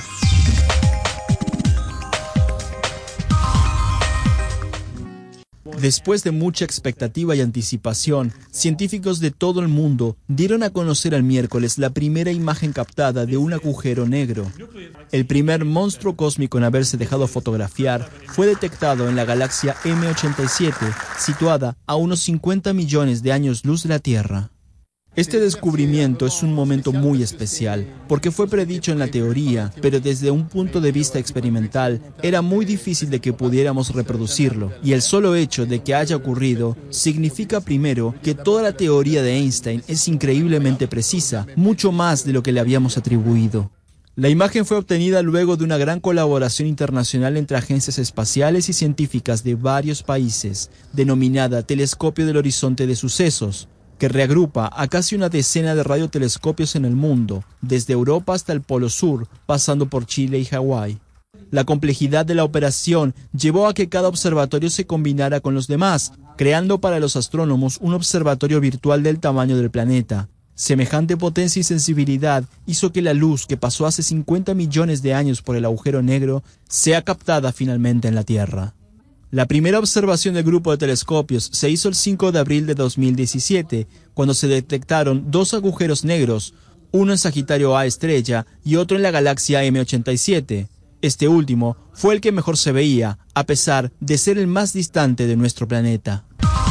Después de mucha expectativa y anticipación, científicos de todo el mundo dieron a conocer el miércoles la primera imagen captada de un agujero negro. El primer monstruo cósmico en haberse dejado fotografiar fue detectado en la galaxia M87, situada a unos 50 millones de años luz de la Tierra. Este descubrimiento es un momento muy especial, porque fue predicho en la teoría, pero desde un punto de vista experimental, era muy difícil de que pudiéramos reproducirlo, y el solo hecho de que haya ocurrido significa primero que toda la teoría de Einstein es increíblemente precisa, mucho más de lo que le habíamos atribuido. La imagen fue obtenida luego de una gran colaboración internacional entre agencias espaciales y científicas de varios países, denominada Telescopio del Horizonte de Sucesos, que reagrupa a casi una decena de radiotelescopios en el mundo, desde Europa hasta el Polo Sur, pasando por Chile y Hawái. La complejidad de la operación llevó a que cada observatorio se combinara con los demás, creando para los astrónomos un observatorio virtual del tamaño del planeta. Semejante potencia y sensibilidad hizo que la luz que pasó hace 50 millones de años por el agujero negro sea captada finalmente en la Tierra. La primera observación del grupo de telescopios se hizo el 5 de abril de 2017, cuando se detectaron dos agujeros negros, uno en Sagitario A estrella y otro en la galaxia M87. Este último fue el que mejor se veía, a pesar de ser el más distante de nuestro planeta.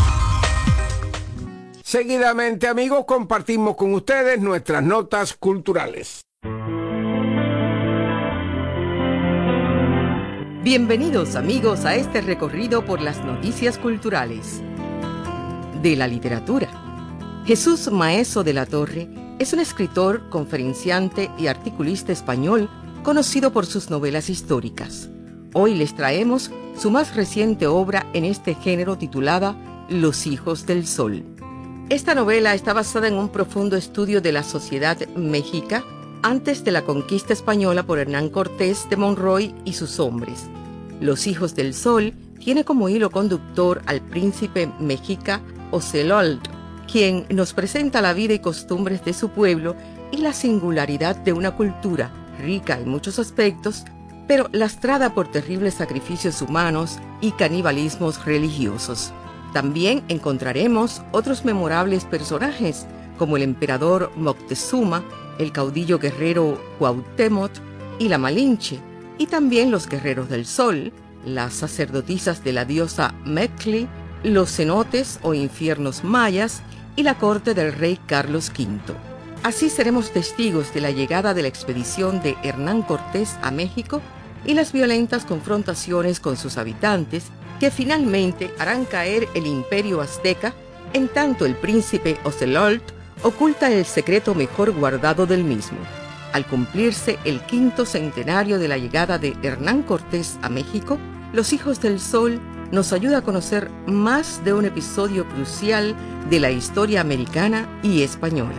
Seguidamente, amigos, compartimos con ustedes nuestras notas culturales. Bienvenidos, amigos, a este recorrido por las noticias culturales de la literatura. Jesús Maeso de la Torre es un escritor, conferenciante y articulista español conocido por sus novelas históricas. Hoy les traemos su más reciente obra en este género titulada Los Hijos del Sol. Esta novela está basada en un profundo estudio de la sociedad mexica antes de la conquista española por Hernán Cortés de Monroy y sus hombres. Los Hijos del Sol tiene como hilo conductor al príncipe mexica Ocelot, quien nos presenta la vida y costumbres de su pueblo y la singularidad de una cultura rica en muchos aspectos, pero lastrada por terribles sacrificios humanos y canibalismos religiosos. También encontraremos otros memorables personajes, como el emperador Moctezuma, el caudillo guerrero Cuauhtémoc y la Malinche, y también los guerreros del sol, las sacerdotisas de la diosa Mextli, los cenotes o infiernos mayas y la corte del rey Carlos V. Así seremos testigos de la llegada de la expedición de Hernán Cortés a México y las violentas confrontaciones con sus habitantes que finalmente harán caer el imperio azteca, en tanto el príncipe Ocelot oculta el secreto mejor guardado del mismo. Al cumplirse el 5º centenario de la llegada de Hernán Cortés a México, Los Hijos del Sol nos ayuda a conocer más de un episodio crucial de la historia americana y española.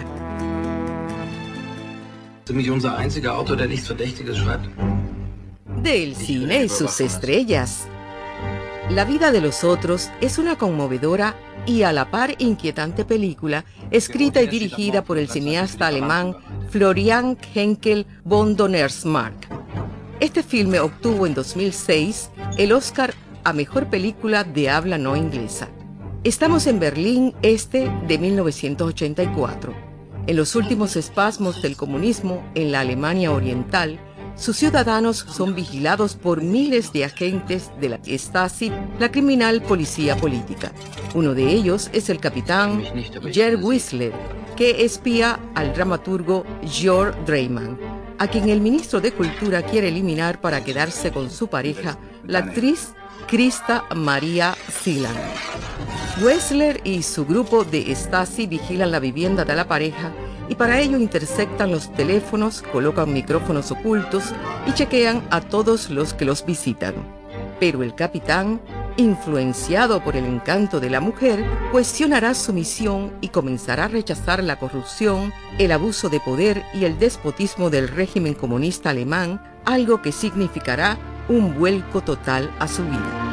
Del cine y sus estrellas. La vida de los otros es una conmovedora y a la par inquietante película, escrita y dirigida por el cineasta alemán Florian Henkel von Donnersmarck. Este filme obtuvo en 2006 el Oscar a Mejor Película de Habla No Inglesa. Estamos en Berlín Este de 1984. En los últimos espasmos del comunismo en la Alemania Oriental, sus ciudadanos son vigilados por miles de agentes de la Stasi, la criminal policía política. Uno de ellos es el capitán Gerd Wissler, que espía al dramaturgo Georg Dreymann, a quien el ministro de Cultura quiere eliminar para quedarse con su pareja, la actriz Christa Maria Silan. Wessler y su grupo de Stasi vigilan la vivienda de la pareja y para ello interceptan los teléfonos, colocan micrófonos ocultos y chequean a todos los que los visitan. Pero el capitán, influenciado por el encanto de la mujer, cuestionará su misión y comenzará a rechazar la corrupción, el abuso de poder y el despotismo del régimen comunista alemán, algo que significará un vuelco total a su vida.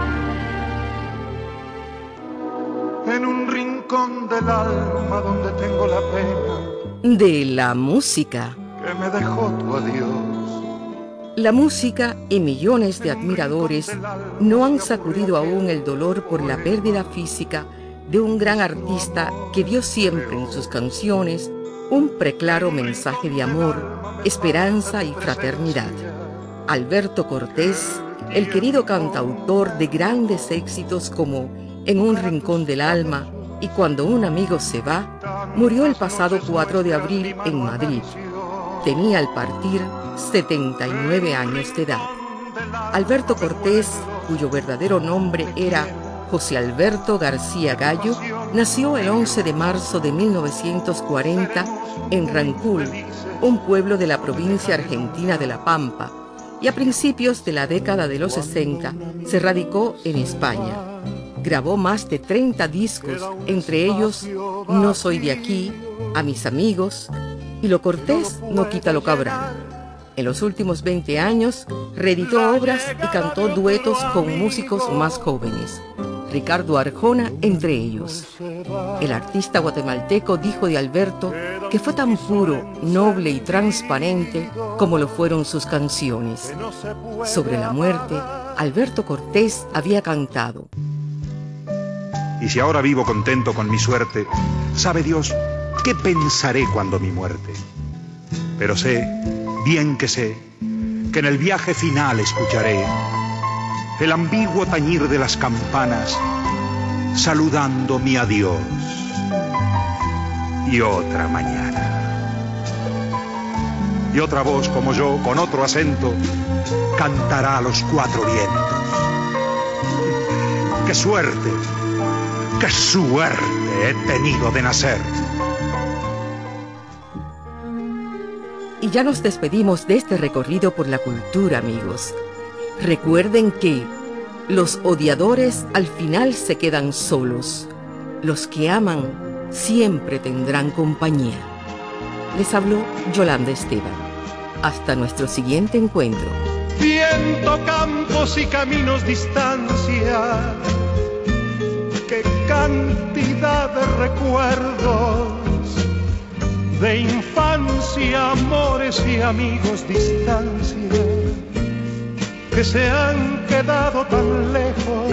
En un rincón del alma donde tengo la pena de la música que me dejó tu adiós. La música y millones de admiradores no han sacudido aún el dolor por la pérdida física de un gran artista que dio siempre en sus canciones un preclaro mensaje de amor, esperanza y fraternidad. Alberto Cortés, el querido cantautor de grandes éxitos como En un rincón del alma y Cuando un amigo se va, murió el pasado 4 de abril en Madrid. Tenía al partir 79 años de edad. Alberto Cortés, cuyo verdadero nombre era José Alberto García Gallo, nació el 11 de marzo de 1940 en Rancul, un pueblo de la provincia argentina de La Pampa, y a principios de la década de los 60 se radicó en España. Grabó más de 30 discos, entre ellos No soy de aquí, A mis amigos y Lo cortés no quita lo cabral. En los últimos 20 años reeditó obras y cantó duetos con músicos más jóvenes, Ricardo Arjona entre ellos. El artista guatemalteco dijo de Alberto que fue tan puro, noble y transparente como lo fueron sus canciones. Sobre la muerte, Alberto Cortés había cantado: y si ahora vivo contento con mi suerte, sabe Dios qué pensaré cuando mi muerte. Pero sé, bien que sé, que en el viaje final escucharé el ambiguo tañir de las campanas saludando mi adiós. Y otra mañana. Y otra voz como yo, con otro acento, cantará a los 4 vientos. ¡Qué suerte! ¡Qué suerte he tenido de nacer! Y ya nos despedimos de este recorrido por la cultura, amigos. Recuerden que los odiadores al final se quedan solos. Los que aman siempre tendrán compañía. Les habló Yolanda Esteban. Hasta nuestro siguiente encuentro. Viento, campos y caminos, distancia. Qué cantidad de recuerdos, de infancia, amores y amigos, distancia, que se han quedado tan lejos.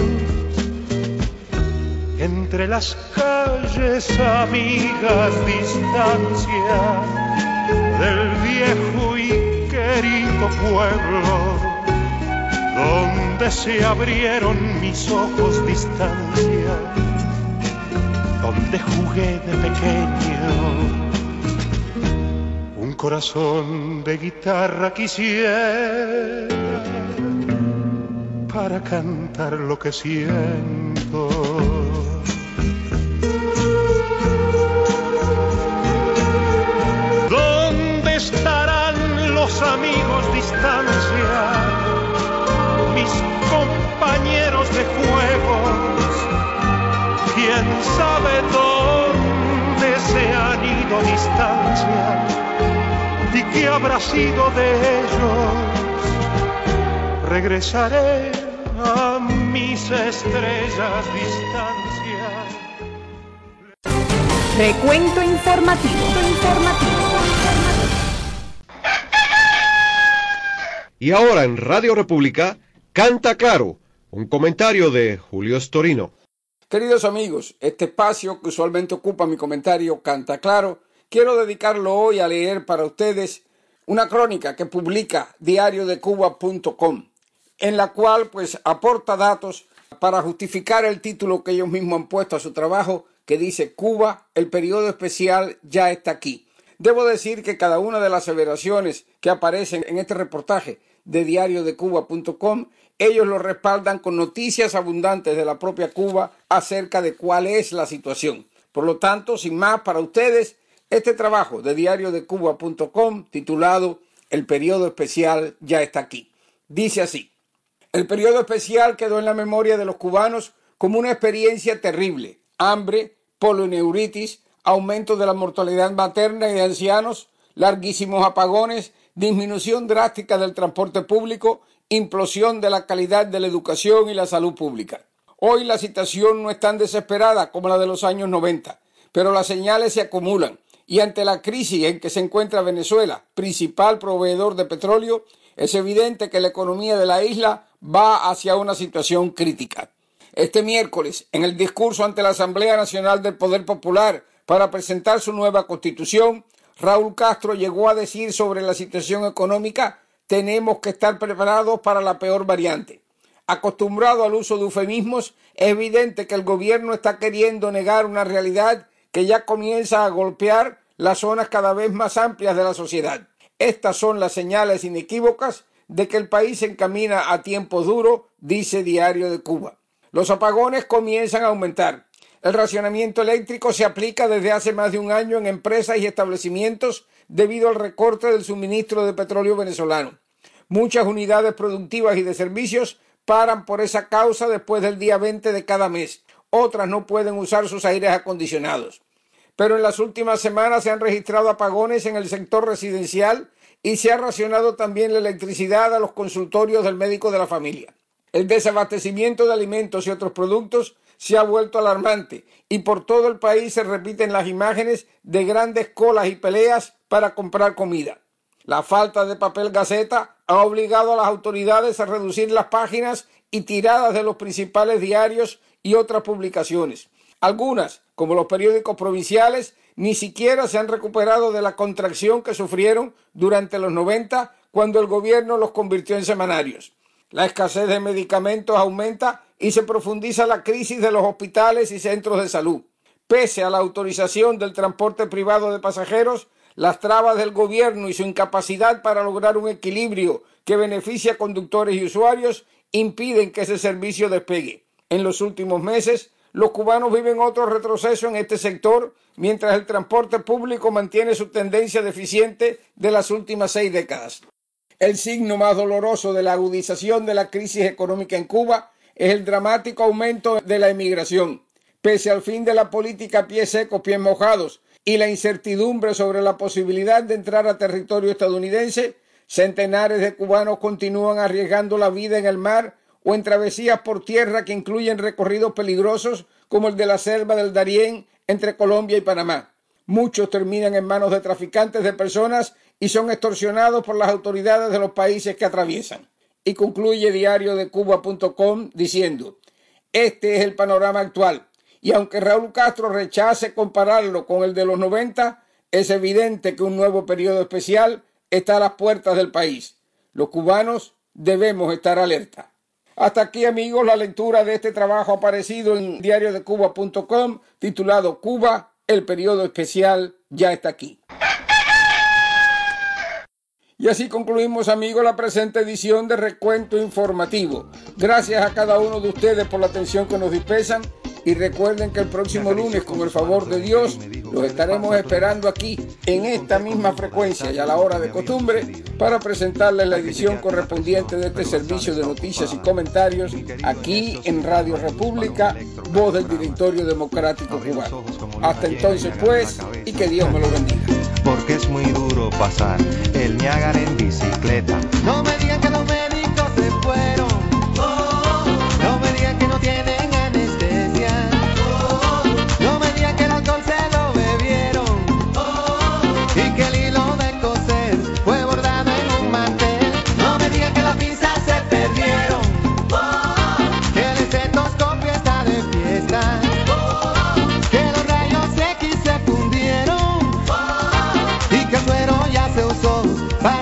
Entre las calles, amigas, distancia, del viejo y querido pueblo, donde se abrieron mis ojos, distancia, donde jugué de pequeño. Un corazón de guitarra quisiera para cantar lo que siento. ¿Dónde estarán los amigos, distancia? Mis compañeros de juegos, quién sabe dónde se han ido, distancia, y qué habrá sido de ellos. Regresaré a mis estrellas, distancia. Recuento informativo. Y ahora en Radio República, Canta Claro, un comentario de Julio Storino. Queridos amigos, este espacio que usualmente ocupa mi comentario Canta Claro, quiero dedicarlo hoy a leer para ustedes una crónica que publica diariodecuba.com, en la cual pues aporta datos para justificar el título que ellos mismos han puesto a su trabajo, que dice Cuba, el periodo especial ya está aquí. Debo decir que cada una de las aseveraciones que aparecen en este reportaje de diariodecuba.com, ellos lo respaldan con noticias abundantes de la propia Cuba acerca de cuál es la situación. Por lo tanto, sin más para ustedes, este trabajo de diariodecuba.com titulado El periodo especial ya está aquí. Dice así: el periodo especial quedó en la memoria de los cubanos como una experiencia terrible: hambre, polioneuritis, aumento de la mortalidad materna y de ancianos, larguísimos apagones, disminución drástica del transporte público, implosión de la calidad de la educación y la salud pública. Hoy la situación no es tan desesperada como la de los años 90, pero las señales se acumulan y ante la crisis en que se encuentra Venezuela, principal proveedor de petróleo, es evidente que la economía de la isla va hacia una situación crítica. Este miércoles, en el discurso ante la Asamblea Nacional del Poder Popular para presentar su nueva constitución, Raúl Castro llegó a decir sobre la situación económica: tenemos que estar preparados para la peor variante. Acostumbrado al uso de eufemismos, es evidente que el gobierno está queriendo negar una realidad que ya comienza a golpear las zonas cada vez más amplias de la sociedad. Estas son las señales inequívocas de que el país se encamina a tiempos duros, dice Diario de Cuba. Los apagones comienzan a aumentar. El racionamiento eléctrico se aplica desde hace más de un año en empresas y establecimientos debido al recorte del suministro de petróleo venezolano. Muchas unidades productivas y de servicios paran por esa causa después del día 20 de cada mes. Otras no pueden usar sus aires acondicionados. Pero en las últimas semanas se han registrado apagones en el sector residencial y se ha racionado también la electricidad a los consultorios del médico de la familia. El desabastecimiento de alimentos y otros productos se ha vuelto alarmante y por todo el país se repiten las imágenes de grandes colas y peleas para comprar comida. La falta de papel gaceta ha obligado a las autoridades a reducir las páginas y tiradas de los principales diarios y otras publicaciones. Algunas, como los periódicos provinciales, ni siquiera se han recuperado de la contracción que sufrieron durante los 90 cuando el gobierno los convirtió en semanarios. La escasez de medicamentos aumenta y se profundiza la crisis de los hospitales y centros de salud. Pese a la autorización del transporte privado de pasajeros, las trabas del gobierno y su incapacidad para lograr un equilibrio que beneficie a conductores y usuarios impiden que ese servicio despegue. En los últimos meses, los cubanos viven otro retroceso en este sector, mientras el transporte público mantiene su tendencia deficiente de las últimas 6 décadas. El signo más doloroso de la agudización de la crisis económica en Cuba es el dramático aumento de la emigración. Pese al fin de la política pies secos, pies mojados y la incertidumbre sobre la posibilidad de entrar a territorio estadounidense, centenares de cubanos continúan arriesgando la vida en el mar o en travesías por tierra que incluyen recorridos peligrosos como el de la selva del Darién entre Colombia y Panamá. Muchos terminan en manos de traficantes de personas y son extorsionados por las autoridades de los países que atraviesan. Y concluye diariodecuba.com diciendo: este es el panorama actual, y aunque Raúl Castro rechace compararlo con el de los 90, es evidente que un nuevo periodo especial está a las puertas del país. Los cubanos debemos estar alerta. Hasta aquí, amigos, la lectura de este trabajo aparecido en diariodecuba.com titulado Cuba, el periodo especial ya está aquí. Y así concluimos, amigos, la presente edición de Recuento Informativo. Gracias a cada uno de ustedes por la atención que nos dispensan y recuerden que el próximo lunes, con el favor de Dios, los estaremos esperando aquí en esta misma frecuencia y a la hora de costumbre para presentarles la edición correspondiente de este servicio de noticias y comentarios aquí en Radio República, voz del Directorio Democrático Cubano. Hasta entonces, pues, y que Dios me lo bendiga. Porque es muy duro pasar el Niágara en bicicleta. No me digan que los médicos se fueron. No me digan que no tienen anestesia. No me digan que el alcohol se lo bebieron. Y que el hilo de coser fue bordado en un mantel. No me digan que las pinzas se perdieron. Que el estetoscopio está de fiesta. Que los rayos X se fundieron. Y que el suero ya se usó para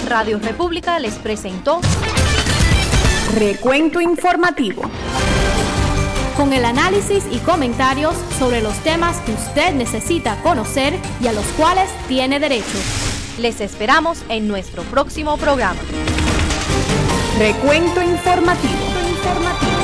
Radio República les presentó Recuento Informativo, con el análisis y comentarios sobre los temas que usted necesita conocer y a los cuales tiene derecho. Les esperamos en nuestro próximo programa. Recuento Informativo.